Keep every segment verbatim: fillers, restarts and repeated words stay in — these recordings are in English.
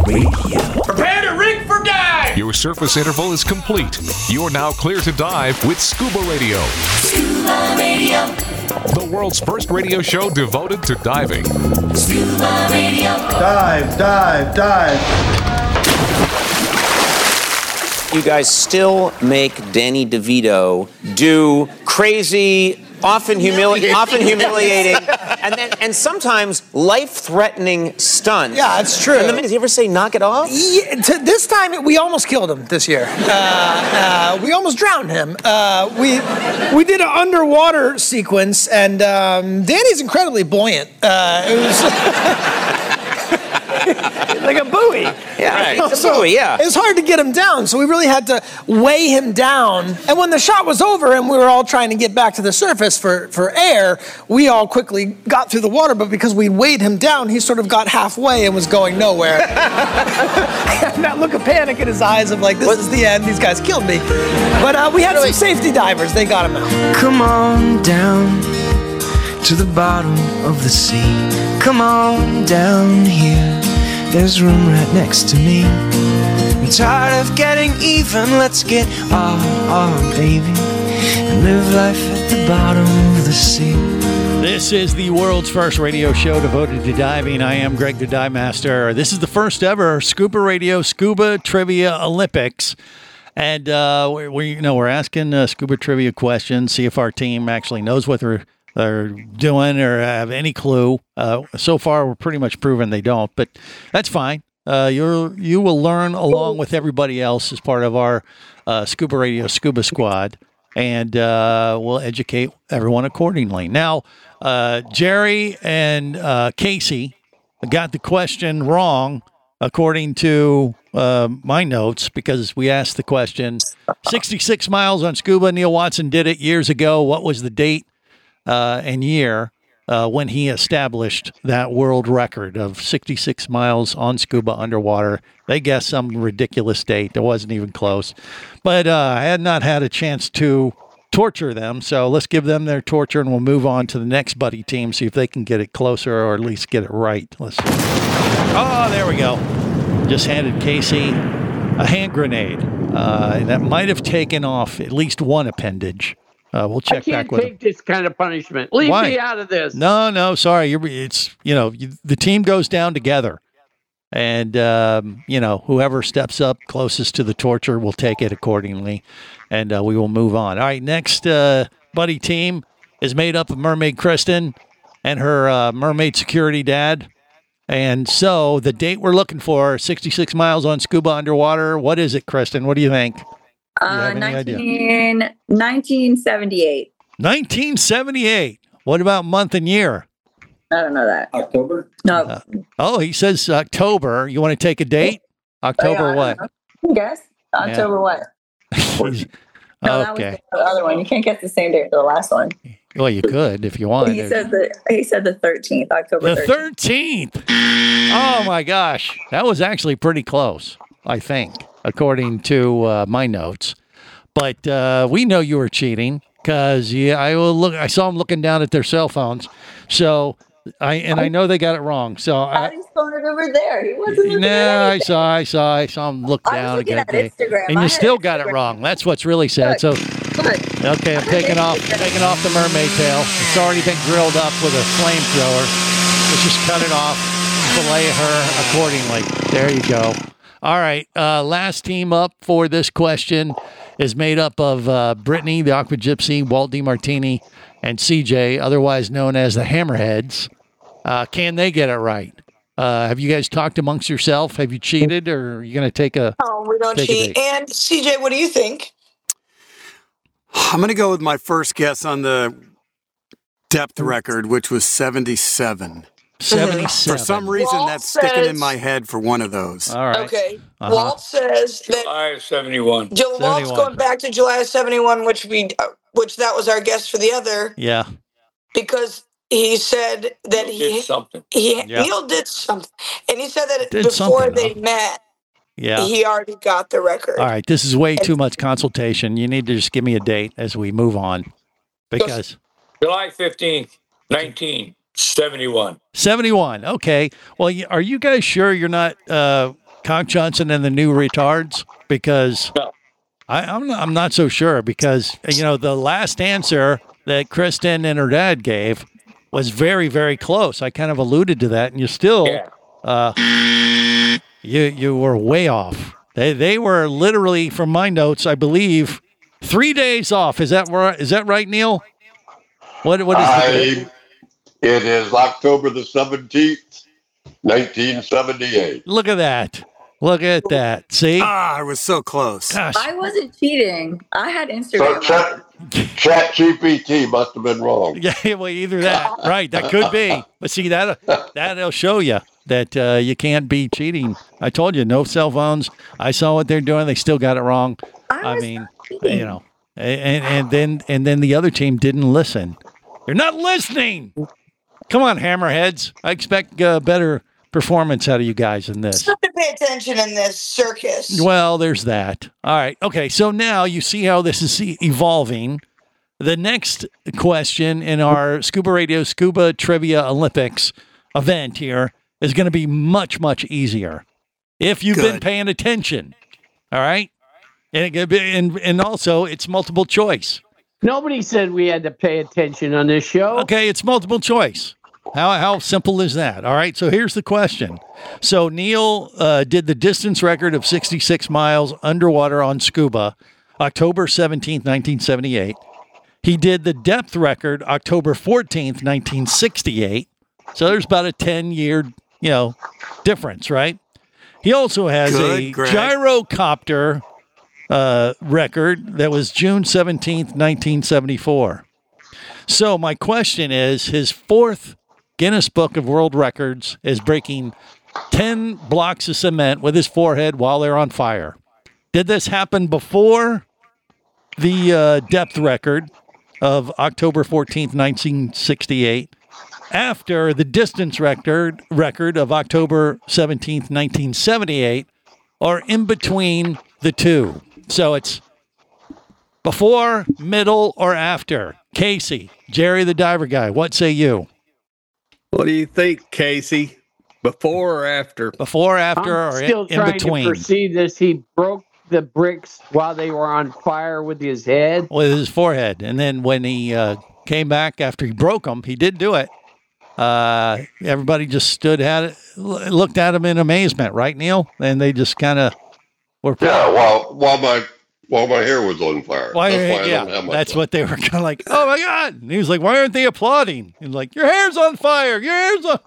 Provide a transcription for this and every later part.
Radio. Prepare to rig for dive! Your surface interval is complete. You're now clear to dive with Scuba Radio. Scuba Radio. The world's first radio show devoted to diving. Scuba Radio. Dive, dive, dive. You guys still make Danny DeVito do crazy, often, humili- often humiliating, and then and sometimes life-threatening stunts. Yeah, it's true. And the minute, you ever say knock it off? Yeah, to this time, we almost killed him this year. Uh, uh, we almost drowned him. Uh, we we did an underwater sequence, and um, Danny's incredibly buoyant. Uh, it was like a buoy. Yeah, right. It's a So buoy, yeah. It was hard to get him down, so we really had to weigh him down. And when the shot was over and we were all trying to get back to the surface for, for air, we all quickly got through the water, but because we weighed him down, he sort of got halfway and was going nowhere. And that look of panic in his eyes of like, this what? is the end, these guys killed me. But uh, we had really? some safety divers, they got him out. Come on down to the bottom of the sea. Come on down here, there's room right next to me. I'm tired of getting even, let's get on, on, baby, and live life at the bottom of the sea. This is the world's first radio show devoted to diving. I am Greg the Dive Master. This is the first ever Scuba Radio Scuba Trivia Olympics. And uh, we, we, you know, we're asking uh, scuba trivia questions, see if our team actually knows what they're they're doing or have any clue. Uh, so far, we're pretty much proven they don't, but that's fine. Uh, you're you will learn along with everybody else as part of our uh, Scuba Radio Scuba Squad, and uh, we'll educate everyone accordingly. Now, uh, Jerry and uh, Casey got the question wrong according to uh, my notes, because we asked the question, sixty-six miles on scuba. Neil Watson did it years ago. What was the date uh, and year uh, when he established that world record of sixty-six miles on scuba underwater? They guessed some ridiculous date. That wasn't even close. But uh, I had not had a chance to torture them, so let's give them their torture, and we'll move on to the next buddy team, see if they can get it closer or at least get it right. Let's. Oh, there we go. Just handed Casey a hand grenade uh, that might have taken off at least one appendage. Uh, we'll check I can't back with take him. this kind of punishment. Leave Why? me out of this. No, no, sorry. You're, it's you know you, the team goes down together, and um, you know whoever steps up closest to the torture will take it accordingly, and uh, we will move on. All right, next uh, buddy team is made up of Mermaid Kristen and her uh, mermaid security dad. And so the date we're looking for, sixty-six miles on scuba underwater. What is it, Kristen? What do you think? Do you Uh, have any idea? nineteen, nineteen seventy-eight. nineteen seventy-eight. What about month and year? I don't know that. October? No. Uh, oh, he says October. You want to take a date? October Oh, yeah, what? I guess. October what? He's- No, that was okay. the other one. You can't get the same date for the last one. Well, you could if you want. He said the he said the thirteenth, October The thirteenth. thirteenth. Oh, my gosh. That was actually pretty close, I think, according to uh, my notes. But uh, we know you were cheating because yeah, I will look. I saw them looking down at their cell phones. So I and I know they got it wrong. So I, He's going over there. He wasn't looking no, at I anything. saw, I saw, I saw him look I was down looking again, at Dave. Instagram. and I you had still got it Instagram. wrong. That's what's really sad. So. Look. Okay, I'm taking off taking off the mermaid tail. It's already been grilled up with a flamethrower. Let's just cut it off, fillet her accordingly. There you go. All right, uh, last team up for this question is made up of uh, Brittany, the Aqua Gypsy, Walt DiMartini, and C J, otherwise known as the Hammerheads. Uh, can they get it right? Uh, have you guys talked amongst yourself? Have you cheated, or are you going to take a Oh, we don't take a cheat. date? And C J, what do you think? I'm going to go with my first guess on the depth record, which was seventy-seven. seventy-seven. For some reason, Walt that's sticking in says- my head for one of those. All right. Okay. Uh-huh. Walt says that July of seventy-one. Jill Walt's seventy-one. going back to July of seventy-one, which we, uh, which that was our guess for the other, Yeah. because he said that He did he something. he Yeah. Neil did something, and he said that Did before something, they huh? met, Yeah. he already got the record. All right, this is way too much consultation. You need to just give me a date as we move on. Because July fifteenth, nineteen seventy-one. seventy-one. Okay. Well, y- are you guys sure you're not uh, Conk Johnson and the New Retards? Because No. I, I'm not, I'm not so sure because you know the last answer that Kristen and her dad gave was very very close. I kind of alluded to that, and you still Yeah. uh, you you were way off. They they were literally, from my notes, I believe, three days off. Is that right? Is that right, Neil? What what is the I, it is October the seventeenth, nineteen seventy-eight. Look at that. Look at that. See? Ah, I was so close. Gosh. I wasn't cheating. I had So Instagram. Chat, Chat G P T must have been wrong. Yeah, well, either that. Right, that could be. But see, that, that'll show you that uh, you can't be cheating. I told you, no cell phones. I saw what they're doing. They still got it wrong. I I was mean, cheating. you know, and, and then and then the other team didn't listen. You're not listening. Come on, hammerheads. I expect uh, better performance out of you guys in this. Have to pay attention in this circus. Well, there's that. All right. Okay. So now you see how this is e- evolving. The next question in our Scuba Radio Scuba Trivia Olympics event here is going to be much, much easier if you've been Good. paying attention. All right. And, it could be, and, and also, it's multiple choice. Nobody said we had to pay attention on this show. Okay. It's multiple choice. How how simple is that? All right, so here's the question. So Neil uh, did the distance record of sixty-six miles underwater on scuba, October seventeenth, nineteen seventy-eight. He did the depth record, October fourteenth, nineteen sixty-eight. So there's about a ten-year, you know, difference, right? He also has Good, a Greg. gyrocopter uh, record that was June seventeenth, nineteen seventy-four. So my question is, his fourth Guinness Book of World Records is breaking ten blocks of cement with his forehead while they're on fire. Did this happen before the uh, depth record of October fourteenth, nineteen sixty-eight, after the distance record record of October seventeenth, nineteen seventy-eight, or in between the two? So it's before, middle, or after. Casey, Jerry the diver guy, what say you? What do you think, Casey? Before or after? Before, after, I'm or in, still in trying between? to perceive this. He broke the bricks while they were on fire with his head. With his forehead. And then when he uh, came back after he broke them, he did do it. Uh, everybody just stood at it, looked at him in amazement, right, Neil? And they just kind of were. Yeah, while while my while my hair was on fire. Why That's are, why I yeah, don't have my that's what they were kind of like, oh my God. And he was like, why aren't they applauding? He's like, your hair's on fire. Your hair's on.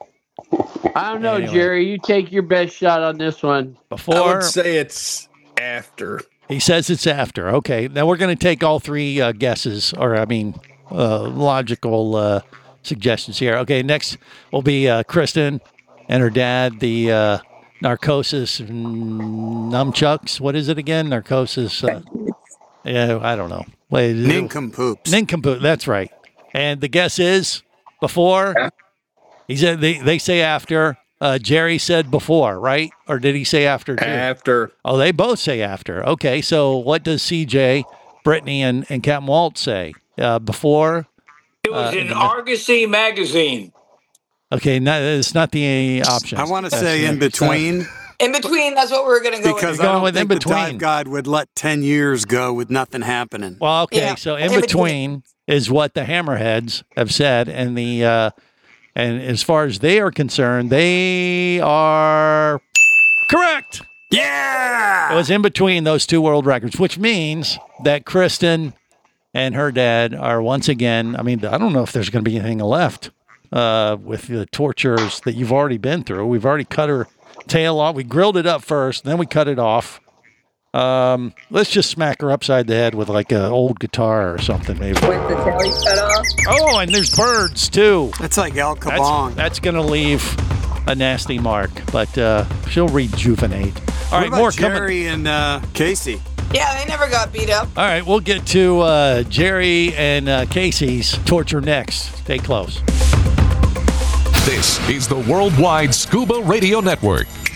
I don't know, Anyway. Jerry. You take your best shot on this one. I Before. would say it's after. He says it's after. Okay. Now we're going to take all three uh, guesses, or I mean, uh, logical uh, suggestions here. Okay. Next will be uh, Kristen and her dad, the uh, narcosis nunchucks. What is it again? Narcosis. Uh, yeah, I don't know. Wait, Nincompoops. Nincompoop. That's right. And the guess is before. He said they, they say after. Uh, Jerry said before, right? Or did he say after too? After. Oh, they both say after. Okay, so what does C J, Brittany, and, and Captain Walt say? Uh, before? It was Uh, in Argosy magazine. Okay, no, it's not the option. I want to say in between In between, that's what we were going to go because with. I don't with think in the dive between. god would let ten years go with nothing happening. Well, okay, Yeah, so in in between is what the Hammerheads have said, and the uh, and as far as they are concerned, they are correct. Yeah! It was in between those two world records, which means that Kristen and her dad are once again. I mean, I don't know if there's going to be anything left uh, with the tortures that you've already been through. We've already cut her tail off. We grilled it up first, then we cut it off. Um, let's just smack her upside the head with like an old guitar or something, maybe. With the tail you cut off. Oh, and there's birds too. That's like El That's, Kabong. that's going to leave a nasty mark, but uh, she'll rejuvenate. All what right, about more coming. Jerry and uh, Casey? Yeah, they never got beat up. All right, we'll get to uh, Jerry and uh, Casey's torture next. Stay close. This is the Worldwide Scuba Radio Network.